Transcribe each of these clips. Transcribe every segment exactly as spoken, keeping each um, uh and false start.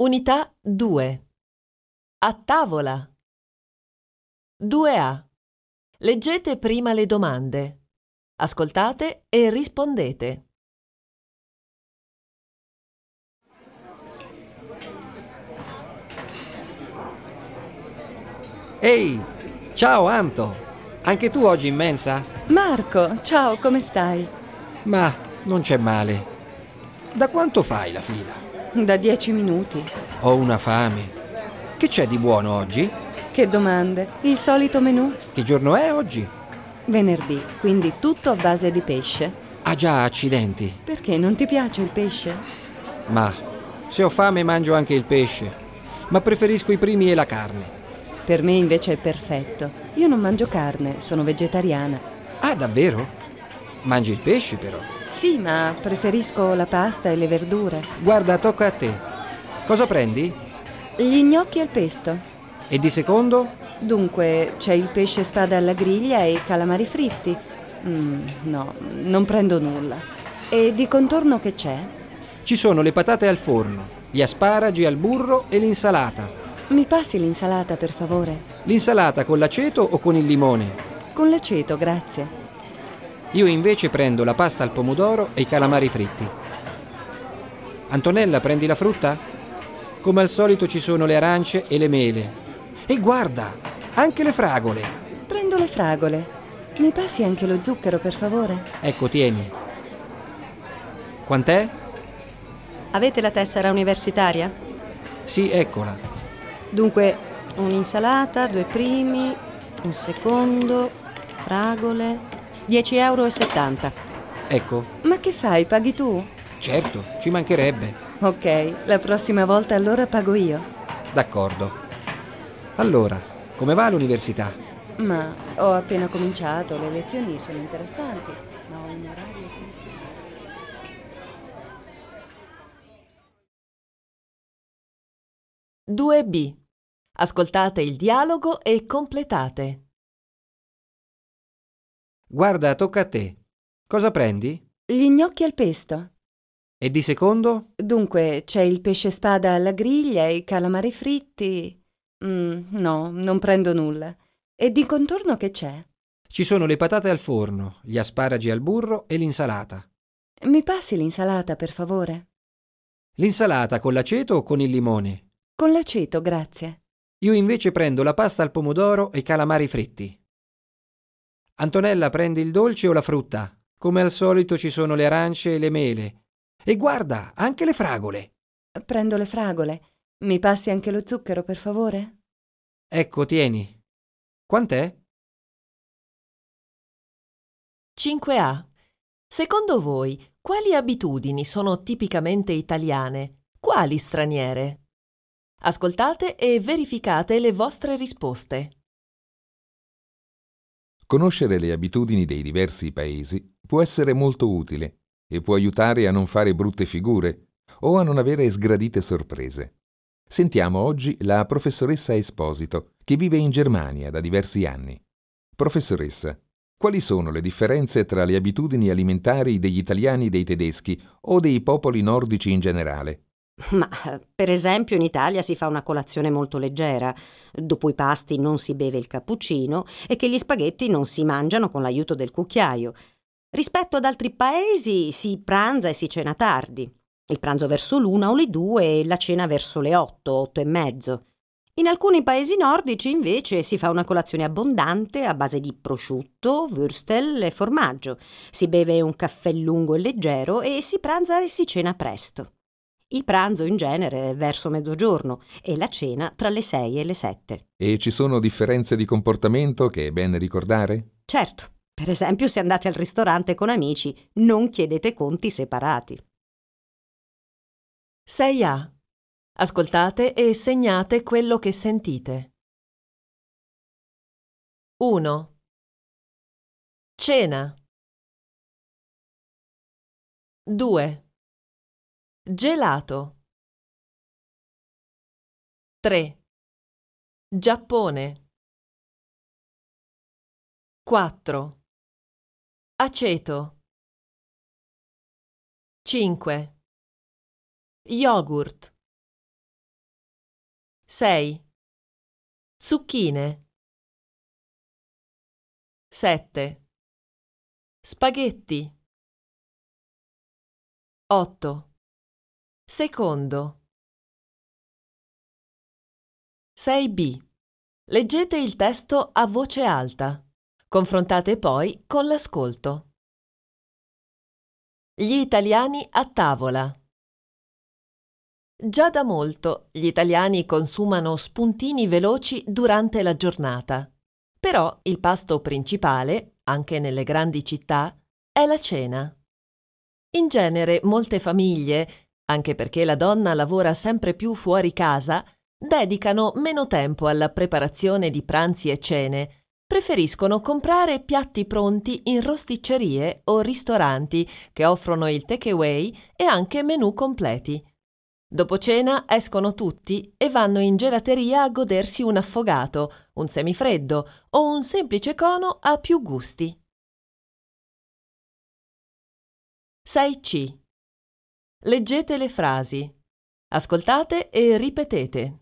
Unità due. A tavola. due A. Leggete prima le domande. Ascoltate e rispondete. Ehi, ciao Anto! Anche tu oggi in mensa? Marco, ciao, come stai? Ma non c'è male. Da quanto fai la fila? Da dieci minuti. Ho una fame. Che c'è di buono oggi? Che domande? Il solito menù? Che giorno è oggi? Venerdì, quindi tutto a base di pesce. Ah già, accidenti. Perché non ti piace il pesce? Ma se ho fame mangio anche il pesce. Ma preferisco i primi e la carne. Per me invece è perfetto. Io non mangio carne, sono vegetariana. Ah, davvero? Mangi il pesce però. Sì, ma preferisco la pasta e le verdure. Guarda, tocca a te. Cosa prendi? Gli gnocchi al pesto. E di secondo? Dunque, c'è il pesce spada alla griglia e i calamari fritti. Mm, no, non prendo nulla. E di contorno che c'è? Ci sono le patate al forno, gli asparagi al burro e l'insalata. Mi passi l'insalata, per favore? L'insalata con l'aceto o con il limone? Con l'aceto, grazie. Io invece prendo la pasta al pomodoro e i calamari fritti. Antonella, prendi la frutta? Come al solito ci sono le arance e le mele. E guarda, anche le fragole. Prendo le fragole. Mi passi anche lo zucchero, per favore? Ecco, tieni. Quant'è? Avete la tessera universitaria? Sì, eccola. Dunque, un'insalata, due primi, un secondo, fragole, dieci euro e settanta. Ecco. Ma che fai, paghi tu? Certo, ci mancherebbe. Ok, la prossima volta allora pago io. D'accordo. Allora, come va l'università? Ma ho appena cominciato, le lezioni sono interessanti, ma ho un orario... due B. Ascoltate il dialogo e completate. Guarda, tocca a te. Cosa prendi? Gli gnocchi al pesto. E di secondo? Dunque, c'è il pesce spada alla griglia e i calamari fritti. Mm, no, non prendo nulla. E di contorno che c'è? Ci sono le patate al forno, gli asparagi al burro e l'insalata. Mi passi l'insalata, per favore? L'insalata con l'aceto o con il limone? Con l'aceto, grazie. Io invece prendo la pasta al pomodoro e i calamari fritti. Antonella, prendi il dolce o la frutta? Come al solito ci sono le arance e le mele. E guarda, anche le fragole. Prendo le fragole. Mi passi anche lo zucchero, per favore? Ecco, tieni. Quant'è? cinque A. Secondo voi, quali abitudini sono tipicamente italiane? Quali straniere? Ascoltate e verificate le vostre risposte. Conoscere le abitudini dei diversi paesi può essere molto utile e può aiutare a non fare brutte figure o a non avere sgradite sorprese. Sentiamo oggi la professoressa Esposito, che vive in Germania da diversi anni. Professoressa, quali sono le differenze tra le abitudini alimentari degli italiani e dei tedeschi o dei popoli nordici in generale? Ma, per esempio, in Italia si fa una colazione molto leggera. Dopo i pasti non si beve il cappuccino e che gli spaghetti non si mangiano con l'aiuto del cucchiaio. Rispetto ad altri paesi si pranza e si cena tardi. Il pranzo verso l'una o le due e la cena verso le otto, otto e mezzo. In alcuni paesi nordici invece si fa una colazione abbondante a base di prosciutto, würstel e formaggio. Si beve un caffè lungo e leggero e si pranza e si cena presto. Il pranzo in genere è verso mezzogiorno e la cena tra le sei e le sette. E ci sono differenze di comportamento che è bene ricordare? Certo, per esempio se andate al ristorante con amici non chiedete conti separati. sei A. Ascoltate e segnate quello che sentite. uno. Cena. due. Gelato. tre. Giappone. quattro. Aceto. cinque. Yogurt. sei. Zucchine. sette. Spaghetti. otto. Secondo. sei B. Leggete il testo a voce alta. Confrontate poi con l'ascolto. Gli italiani a tavola. Già da molto gli italiani consumano spuntini veloci durante la giornata. Però il pasto principale, anche nelle grandi città, è la cena. In genere molte famiglie, anche perché la donna lavora sempre più fuori casa, dedicano meno tempo alla preparazione di pranzi e cene, preferiscono comprare piatti pronti in rosticcerie o ristoranti che offrono il takeaway e anche menù completi. Dopo cena escono tutti e vanno in gelateria a godersi un affogato, un semifreddo o un semplice cono a più gusti. sei C. Leggete le frasi. Ascoltate e ripetete.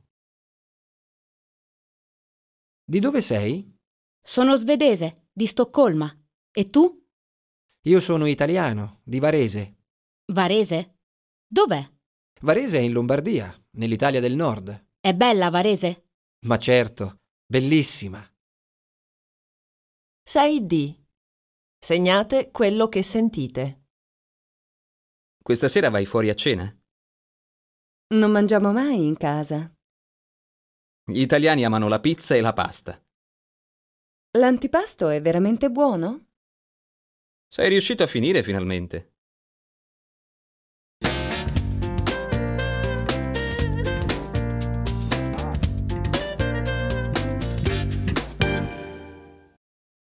Di dove sei? Sono svedese, di Stoccolma. E tu? Io sono italiano, di Varese. Varese? Dov'è? Varese è in Lombardia, nell'Italia del Nord. È bella Varese? Ma certo, bellissima. sei D. Segnate quello che sentite. Questa sera vai fuori a cena? Non mangiamo mai in casa. Gli italiani amano la pizza e la pasta. L'antipasto è veramente buono? Sei riuscito a finire finalmente?